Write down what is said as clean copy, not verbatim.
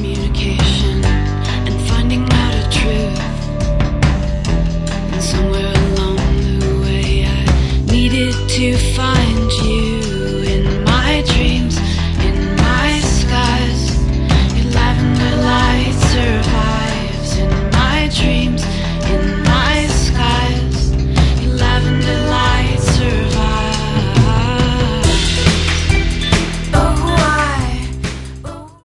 communication and finding out a truth. And somewhere along the way I needed to find you.